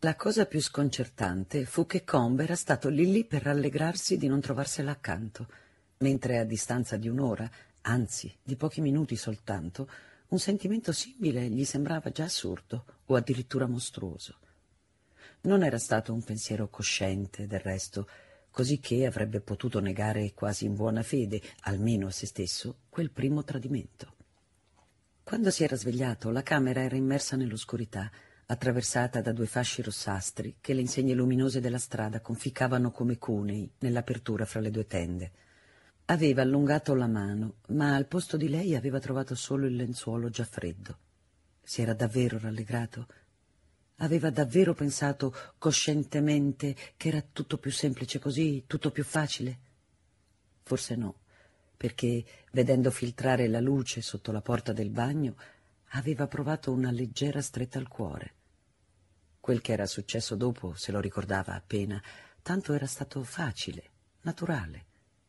La cosa più sconcertante fu che Combe era stato lì lì per rallegrarsi di non trovarsela accanto, mentre a distanza di un'ora, anzi di pochi minuti soltanto, un sentimento simile gli sembrava già assurdo o addirittura mostruoso. Non era stato un pensiero cosciente, del resto, così che avrebbe potuto negare quasi in buona fede, almeno a se stesso, quel primo tradimento. Quando si era svegliato, la camera era immersa nell'oscurità, attraversata da 2 fasci rossastri che le insegne luminose della strada conficcavano come cunei nell'apertura fra le 2 tende. Aveva allungato la mano, ma al posto di lei aveva trovato solo il lenzuolo già freddo. Si era davvero rallegrato? Aveva davvero pensato coscientemente che era tutto più semplice così, tutto più facile? Forse no, perché, vedendo filtrare la luce sotto la porta del bagno, aveva provato una leggera stretta al cuore. Quel che era successo dopo se lo ricordava appena, tanto era stato facile, naturale.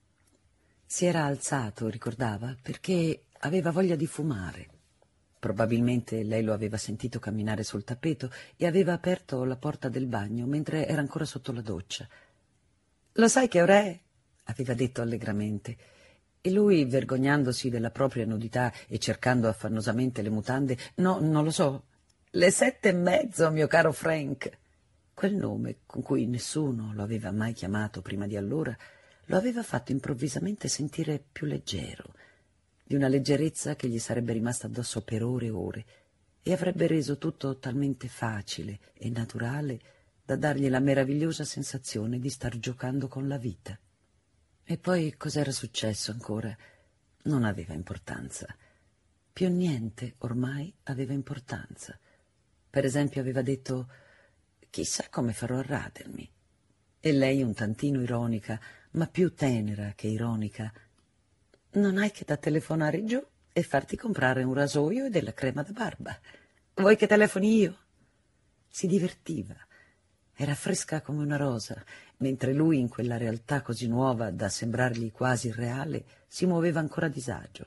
Si era alzato, ricordava, perché aveva voglia di fumare. Probabilmente lei lo aveva sentito camminare sul tappeto e aveva aperto la porta del bagno mentre era ancora sotto la doccia. «Lo sai che ora è?» aveva detto allegramente. E lui, vergognandosi della propria nudità e cercando affannosamente le mutande, «No, non lo so. 7:30, mio caro Frank!» Quel nome, con cui nessuno lo aveva mai chiamato prima di allora, lo aveva fatto improvvisamente sentire più leggero, di una leggerezza che gli sarebbe rimasta addosso per ore e ore, e avrebbe reso tutto talmente facile e naturale da dargli la meravigliosa sensazione di star giocando con la vita. E poi cos'era successo ancora? Non aveva importanza. Più niente ormai aveva importanza. Per esempio aveva detto: «Chissà come farò a radermi». E lei, un tantino ironica, ma più tenera che ironica: «Non hai che da telefonare giù e farti comprare un rasoio e della crema da barba. Vuoi che telefoni io?» Si divertiva. Era fresca come una rosa, mentre lui, in quella realtà così nuova da sembrargli quasi irreale, si muoveva ancora a disagio.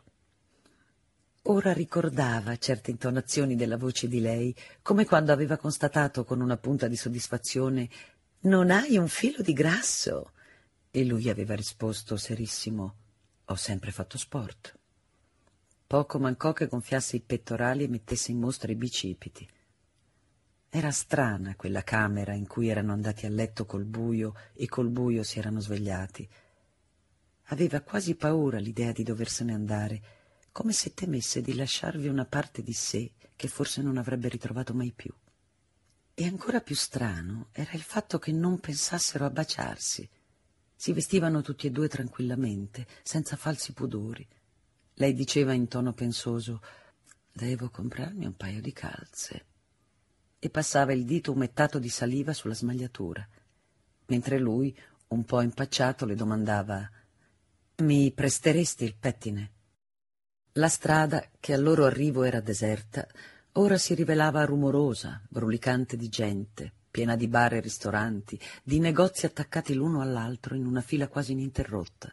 Ora ricordava certe intonazioni della voce di lei, come quando aveva constatato con una punta di soddisfazione: «Non hai un filo di grasso?» E lui aveva risposto serissimo: «Ho sempre fatto sport». Poco mancò che gonfiasse i pettorali e mettesse in mostra i bicipiti. Era strana quella camera in cui erano andati a letto col buio e col buio si erano svegliati. Aveva quasi paura l'idea di doversene andare, come se temesse di lasciarvi una parte di sé che forse non avrebbe ritrovato mai più. E ancora più strano era il fatto che non pensassero a baciarsi. Si vestivano tutti e 2 tranquillamente, senza falsi pudori. Lei diceva in tono pensoso: «Devo comprarmi un paio di calze», e passava il dito umettato di saliva sulla smagliatura, mentre lui, un po' impacciato, le domandava: «Mi presteresti il pettine?» La strada, che al loro arrivo era deserta, ora si rivelava rumorosa, brulicante di gente, piena di bar e ristoranti, di negozi attaccati l'uno all'altro in una fila quasi ininterrotta.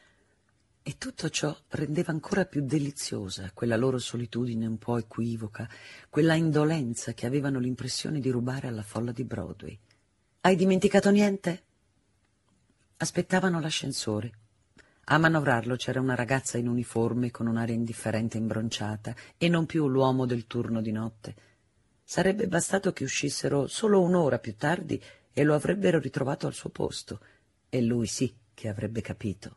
E tutto ciò rendeva ancora più deliziosa quella loro solitudine un po' equivoca, quella indolenza che avevano l'impressione di rubare alla folla di Broadway. «Hai dimenticato niente?» Aspettavano l'ascensore. A manovrarlo c'era una ragazza in uniforme con un'aria indifferente e imbronciata, e non più l'uomo del turno di notte. Sarebbe bastato che uscissero solo un'ora più tardi e lo avrebbero ritrovato al suo posto, e lui sì che avrebbe capito.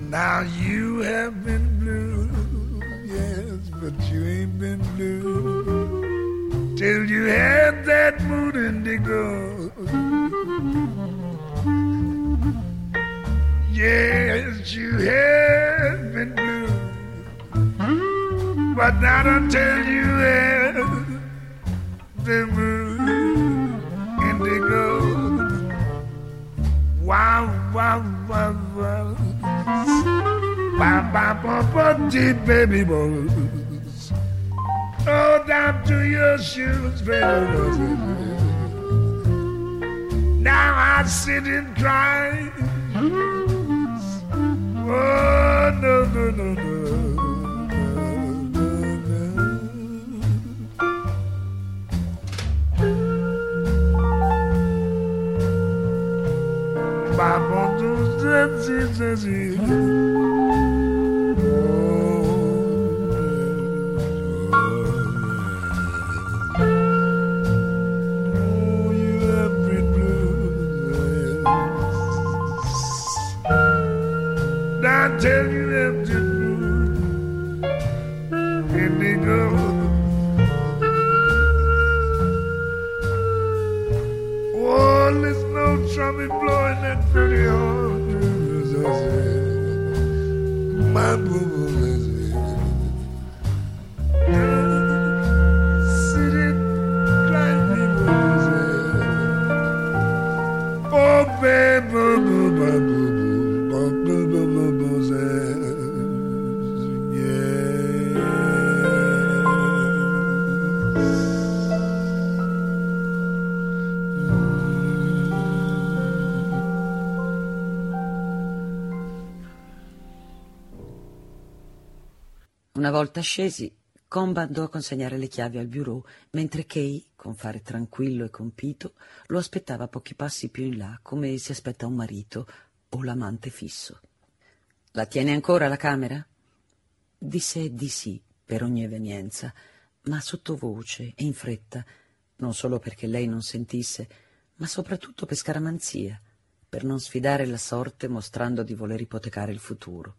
Now you have been blue, yes, but you ain't been blue till you had that mood indigo. Yes, you have been blue, but not until you had the mood indigo. Wow, wow, wow, wow. Bam, bam, bam, bam, deep baby boys. Oh, down to your shoes, baby. Now I sit and cry. Oh, no, no, no, no. Tell you have to do indigo. Oh, there's no trumpet blowing that pretty horn. My boo-boo is sitting crying. Oh, baby, boo-boo. Una volta scesi, Combe andò a consegnare le chiavi al bureau, mentre Kay, con fare tranquillo e compito, lo aspettava pochi passi più in là, come si aspetta un marito o l'amante fisso. «La tiene ancora la camera?» Disse di sì per ogni evenienza, ma sottovoce e in fretta, non solo perché lei non sentisse, ma soprattutto per scaramanzia, per non sfidare la sorte mostrando di voler ipotecare il futuro.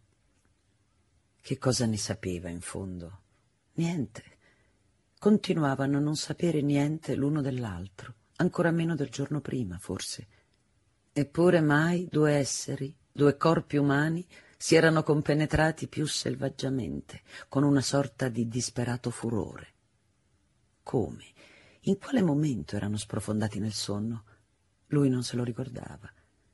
Che cosa ne sapeva in fondo? Niente. Continuavano a non sapere niente l'uno dell'altro, ancora meno del giorno prima, forse. Eppure mai due esseri, due corpi umani, si erano compenetrati più selvaggiamente, con una sorta di disperato furore. Come? In quale momento erano sprofondati nel sonno? Lui non se lo ricordava.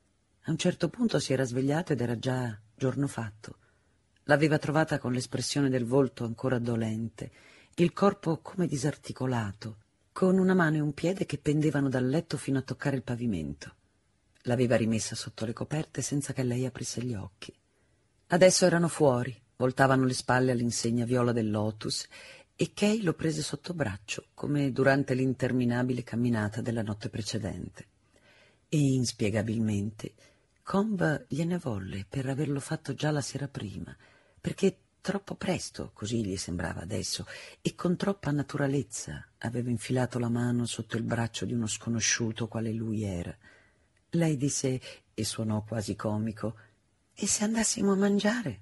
A un certo punto si era svegliato ed era già giorno fatto. L'aveva trovata con l'espressione del volto ancora dolente, il corpo come disarticolato, con una mano e un piede che pendevano dal letto fino a toccare il pavimento. L'aveva rimessa sotto le coperte senza che lei aprisse gli occhi. Adesso erano fuori, voltavano le spalle all'insegna viola del Lotus e Kay lo prese sotto braccio, come durante l'interminabile camminata della notte precedente. E inspiegabilmente Combe gliene volle per averlo fatto già la sera prima, perché troppo presto, così gli sembrava adesso, e con troppa naturalezza aveva infilato la mano sotto il braccio di uno sconosciuto quale lui era. Lei disse, e suonò quasi comico, «E se andassimo a mangiare?»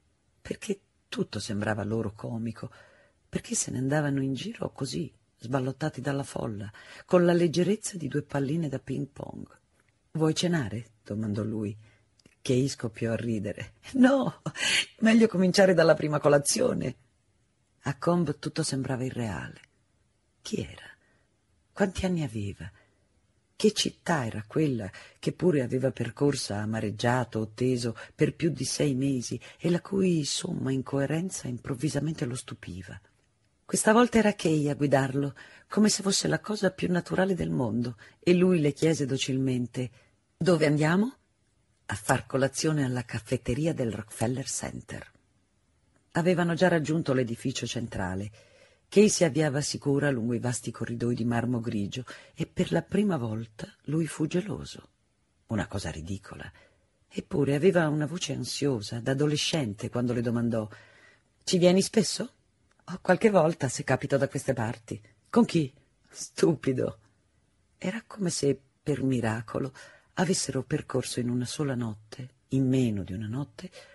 Perché tutto sembrava loro comico, perché se ne andavano in giro così, sballottati dalla folla, con la leggerezza di due palline da ping pong. «Vuoi cenare?» domandò lui. Kay scoppiò a ridere. «No, meglio cominciare dalla prima colazione». A Combe tutto sembrava irreale. Chi era? Quanti anni aveva? Che città era quella che pure aveva percorsa amareggiato o teso per più di 6 mesi e la cui somma incoerenza improvvisamente lo stupiva? Questa volta era Kay a guidarlo, come se fosse la cosa più naturale del mondo, e lui le chiese docilmente: «Dove andiamo?» «A far colazione alla caffetteria del Rockefeller Center». Avevano già raggiunto l'edificio centrale. Kay si avviava sicura lungo i vasti corridoi di marmo grigio e per la prima volta lui fu geloso. Una cosa ridicola. Eppure aveva una voce ansiosa, da adolescente, quando le domandò: «Ci vieni spesso?» «Oh, qualche volta, se capito da queste parti». «Con chi?» «Stupido». Era come se, per miracolo, avessero percorso in una sola notte, in meno di una notte,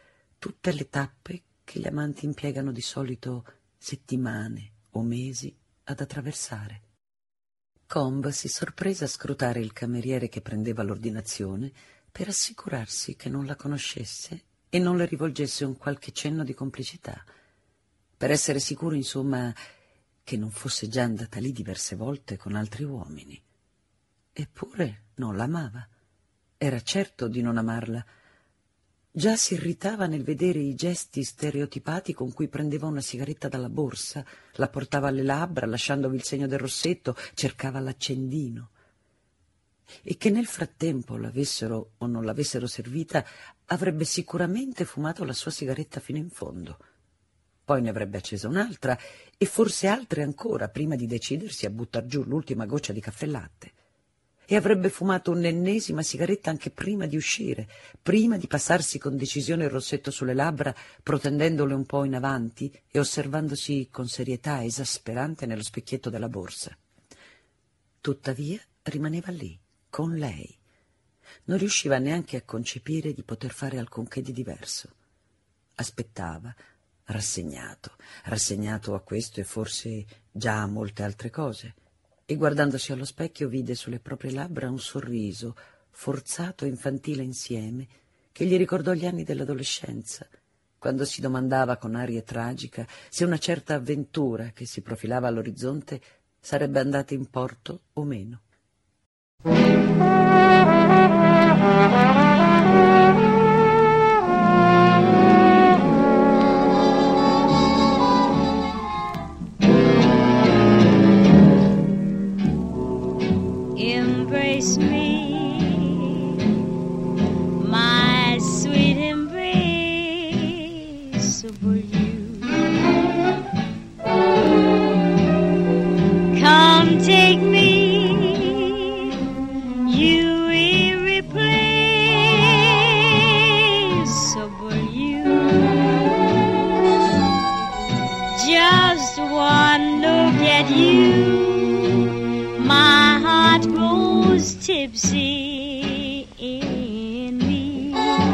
tutte le tappe che gli amanti impiegano di solito settimane o mesi ad attraversare. Coombe si sorprese a scrutare il cameriere che prendeva l'ordinazione per assicurarsi che non la conoscesse e non le rivolgesse un qualche cenno di complicità, per essere sicuro, insomma, che non fosse già andata lì diverse volte con altri uomini. Eppure non l'amava. Era certo di non amarla. Già si irritava nel vedere i gesti stereotipati con cui prendeva una sigaretta dalla borsa, la portava alle labbra, lasciandovi il segno del rossetto, cercava l'accendino. E che nel frattempo l'avessero o non l'avessero servita, avrebbe sicuramente fumato la sua sigaretta fino in fondo. Poi ne avrebbe accesa un'altra e forse altre ancora prima di decidersi a buttar giù l'ultima goccia di caffè latte. E avrebbe fumato un'ennesima sigaretta anche prima di uscire, prima di passarsi con decisione il rossetto sulle labbra, protendendole un po' in avanti e osservandosi con serietà esasperante nello specchietto della borsa. Tuttavia rimaneva lì, con lei. Non riusciva neanche a concepire di poter fare alcunché di diverso. Aspettava, rassegnato a questo e forse già a molte altre cose, e guardandosi allo specchio vide sulle proprie labbra un sorriso, forzato e infantile insieme, che gli ricordò gli anni dell'adolescenza, quando si domandava con aria tragica se una certa avventura che si profilava all'orizzonte sarebbe andata in porto o meno. Embrace me, my sweet embrace, will you come take me, you irreplaceable you. Just one look at you, my heart grows tipsy in me.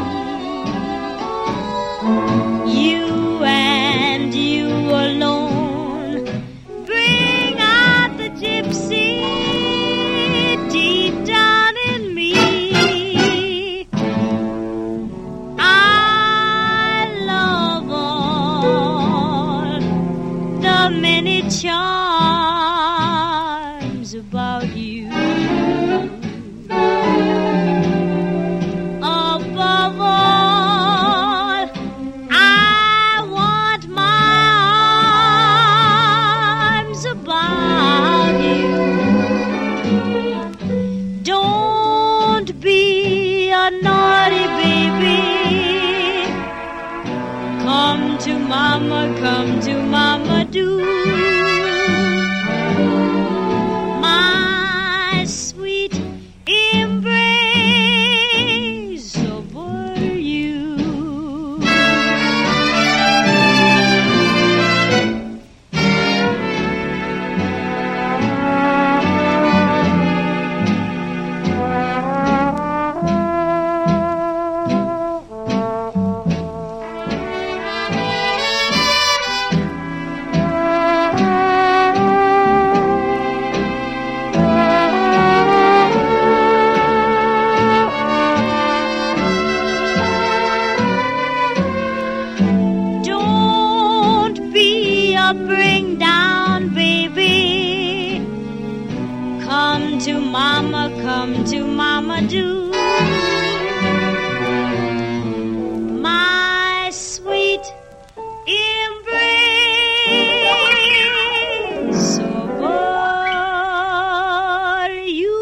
You and you alone bring out the gypsy deep down in me. I love all the many charms about you. Above all, I want my arms about you. Don't be a naughty baby. Come to mama, do. My sweet embrace over you. Don't be a bring down baby. Come to mama, do. My sweet embrace over you.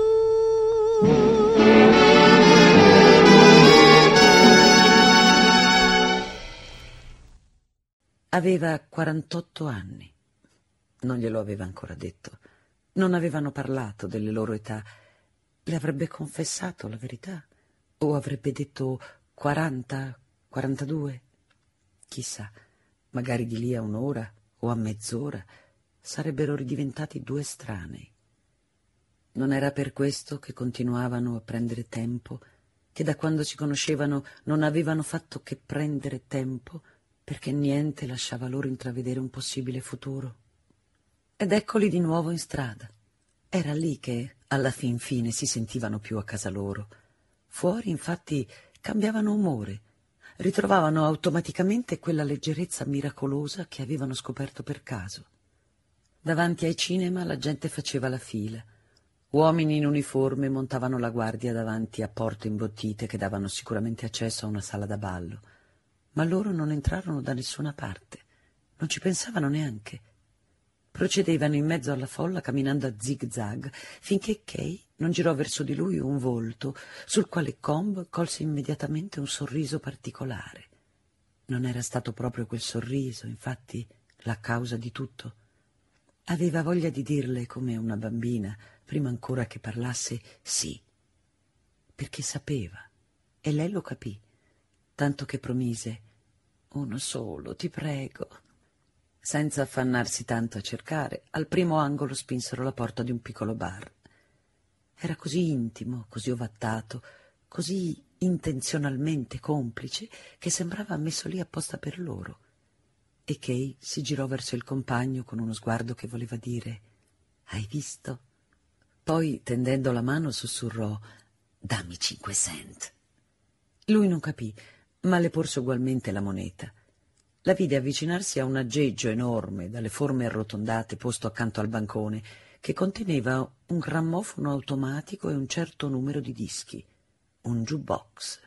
Aveva 48 anni. Non glielo aveva ancora detto. Non avevano parlato delle loro età. Le avrebbe confessato la verità? O avrebbe detto 40, 42? Chissà, magari di lì a un'ora o a mezz'ora sarebbero ridiventati due estranei. Non era per questo che continuavano a prendere tempo, che da quando si conoscevano non avevano fatto che prendere tempo, perché niente lasciava loro intravedere un possibile futuro. Ed eccoli di nuovo in strada. Era lì che, alla fin fine, si sentivano più a casa loro. Fuori, infatti, cambiavano umore, ritrovavano automaticamente quella leggerezza miracolosa che avevano scoperto per caso. Davanti ai cinema la gente faceva la fila. Uomini in uniforme montavano la guardia davanti a porte imbottite che davano sicuramente accesso a una sala da ballo. Ma loro non entrarono da nessuna parte, non ci pensavano neanche. Procedevano in mezzo alla folla camminando a zig-zag finché Kay non girò verso di lui un volto sul quale Cobb colse immediatamente un sorriso particolare. Non era stato proprio quel sorriso, infatti, la causa di tutto. Aveva voglia di dirle come una bambina, prima ancora che parlasse, sì, perché sapeva, e lei lo capì, tanto che promise: uno solo, ti prego. Senza affannarsi tanto a cercare, al primo angolo spinsero la porta di un piccolo bar. Era così intimo, così ovattato, così intenzionalmente complice, che sembrava messo lì apposta per loro. E Kay si girò verso il compagno con uno sguardo che voleva dire: hai visto? Poi, tendendo la mano, sussurrò: dammi 5 cent. Lui non capì, ma le porse ugualmente la moneta. La vide avvicinarsi a un aggeggio enorme, dalle forme arrotondate, posto accanto al bancone, che conteneva un grammofono automatico e un certo numero di dischi, un jukebox.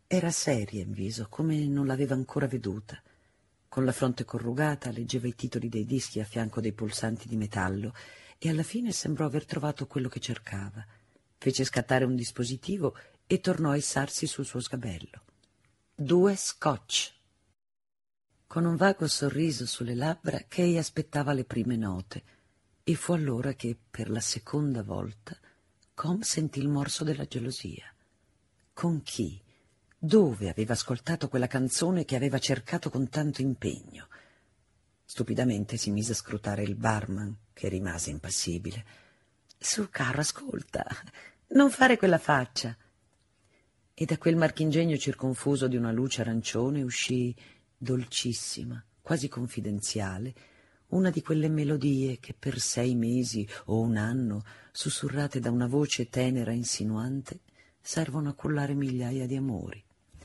Era seria in viso, come non l'aveva ancora veduta. Con la fronte corrugata leggeva i titoli dei dischi a fianco dei pulsanti di metallo e alla fine sembrò aver trovato quello che cercava. Fece scattare un dispositivo e tornò a issarsi sul suo sgabello. 2 scotch. Con un vago sorriso sulle labbra, Kay aspettava le prime note e fu allora che, per la seconda volta, Com sentì il morso della gelosia. Con chi? Dove aveva ascoltato quella canzone che aveva cercato con tanto impegno? Stupidamente si mise a scrutare il barman, che rimase impassibile. «Su, caro, ascolta, non fare quella faccia!» E da quel marchingegno circonfuso di una luce arancione uscì, dolcissima, quasi confidenziale, una di quelle melodie che per 6 mesi o un anno, sussurrate da una voce tenera e insinuante, servono a cullare migliaia di amori.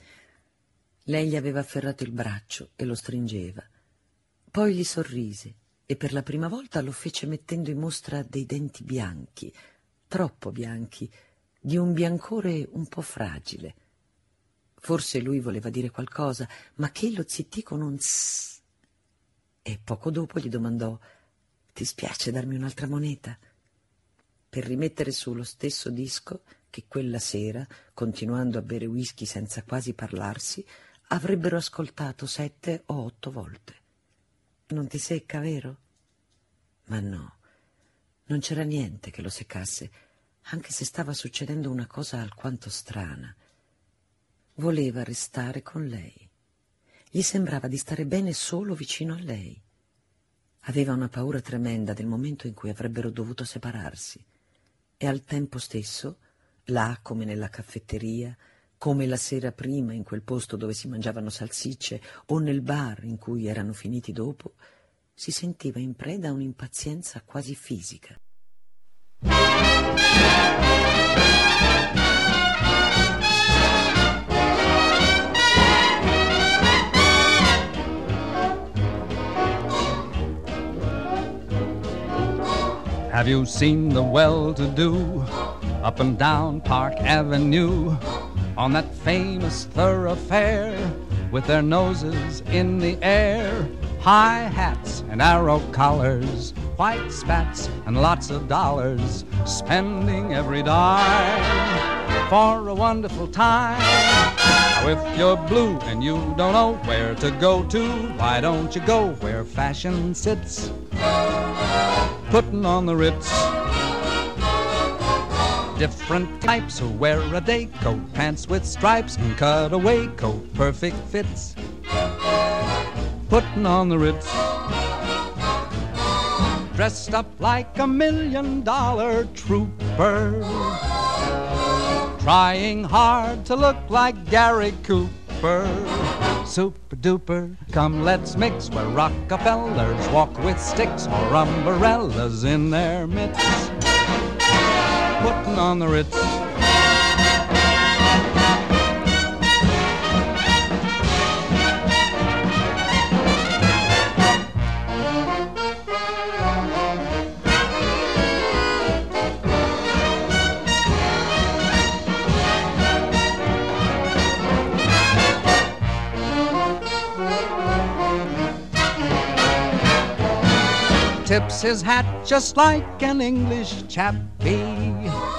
Lei gli aveva afferrato il braccio e lo stringeva. Poi gli sorrise e per la prima volta lo fece mettendo in mostra dei denti bianchi, troppo bianchi, di un biancore un po' fragile. Forse lui voleva dire qualcosa, ma che lo zittì con un tss. E poco dopo gli domandò: «Ti spiace darmi un'altra moneta?» Per rimettere su lo stesso disco che quella sera, continuando a bere whisky senza quasi parlarsi, avrebbero ascoltato 7 o 8 volte. «Non ti secca, vero?» Ma no, non c'era niente che lo seccasse, anche se stava succedendo una cosa alquanto strana. Voleva restare con lei. Gli sembrava di stare bene solo vicino a lei. Aveva una paura tremenda del momento in cui avrebbero dovuto separarsi. E al tempo stesso, là come nella caffetteria, come la sera prima in quel posto dove si mangiavano salsicce o nel bar in cui erano finiti dopo, si sentiva in preda a un'impazienza quasi fisica. Have you seen the well-to-do up and down Park Avenue on that famous thoroughfare with their noses in the air, high hats and arrow collars, white spats and lots of dollars, spending every dime for a wonderful time? Now if you're blue and you don't know where to go to, why don't you go where fashion sits, putting on the Ritz? Different types who wear a day coat, pants with stripes and cutaway coat, perfect fits, putting on the Ritz. Dressed up like $1 million trooper, trying hard to look like Gary Cooper. Super duper, come let's mix where Rockefellers walk with sticks or umbrellas in their mitts, putting on the Ritz. Tips his hat just like an English chappie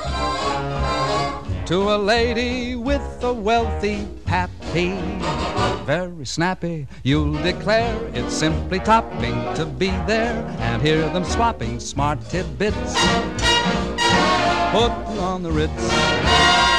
to a lady with a wealthy pappy. Very snappy, you'll declare it's simply topping to be there and hear them swapping smart tidbits, putting on the Ritz.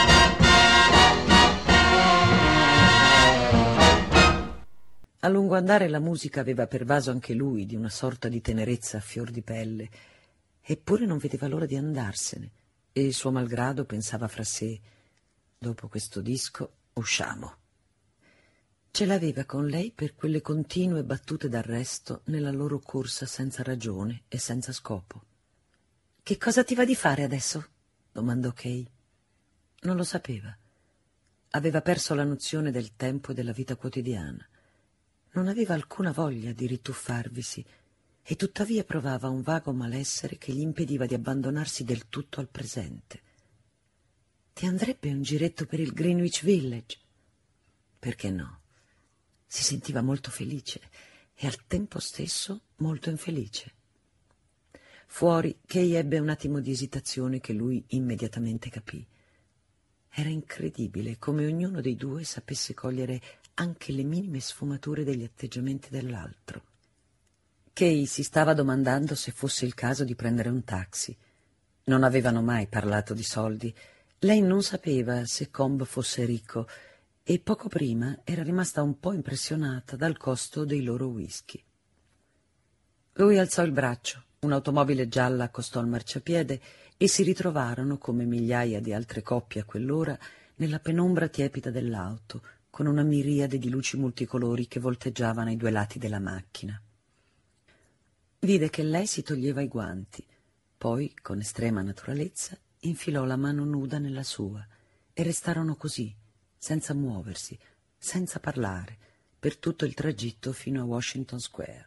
A lungo andare la musica aveva pervaso anche lui di una sorta di tenerezza a fior di pelle, eppure non vedeva l'ora di andarsene e suo malgrado pensava fra sé: dopo questo disco usciamo. Ce l'aveva con lei per quelle continue battute d'arresto nella loro corsa senza ragione e senza scopo. «Che cosa ti va di fare adesso?» domandò Kay. Non lo sapeva. Aveva perso la nozione del tempo e della vita quotidiana. Non aveva alcuna voglia di rituffarvisi e tuttavia provava un vago malessere che gli impediva di abbandonarsi del tutto al presente. «Ti andrebbe un giretto per il Greenwich Village?» perché no? Si sentiva molto felice e al tempo stesso molto infelice. Fuori, Kay ebbe un attimo di esitazione che lui immediatamente capì. Era incredibile come ognuno dei due sapesse cogliere anche le minime sfumature degli atteggiamenti dell'altro. Kay si stava domandando se fosse il caso di prendere un taxi. Non avevano mai parlato di soldi. Lei non sapeva se Combe fosse ricco e poco prima era rimasta un po' impressionata dal costo dei loro whisky. Lui alzò il braccio, un'automobile gialla accostò al marciapiede e si ritrovarono, come migliaia di altre coppie a quell'ora, nella penombra tiepida dell'auto, con una miriade di luci multicolori che volteggiavano ai due lati della macchina. Vide che lei si toglieva i guanti, poi, con estrema naturalezza, infilò la mano nuda nella sua e restarono così, senza muoversi, senza parlare, per tutto il tragitto fino a Washington Square.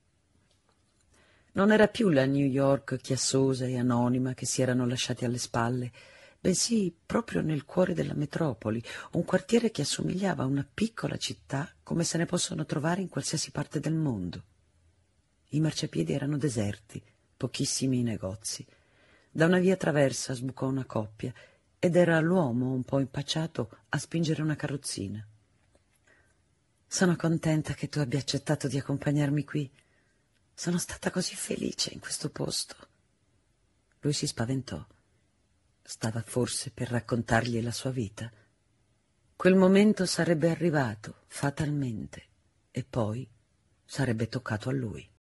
Non era più la New York chiassosa e anonima che si erano lasciati alle spalle, bensì proprio nel cuore della metropoli, un quartiere che assomigliava a una piccola città come se ne possono trovare in qualsiasi parte del mondo. I marciapiedi erano deserti, pochissimi i negozi. Da una via traversa sbucò una coppia ed era l'uomo un po' impacciato a spingere una carrozzina. «Sono contenta che tu abbia accettato di accompagnarmi qui. Sono stata così felice in questo posto». Lui si spaventò. Stava forse per raccontargli la sua vita. Quel momento sarebbe arrivato, fatalmente, e poi sarebbe toccato a lui.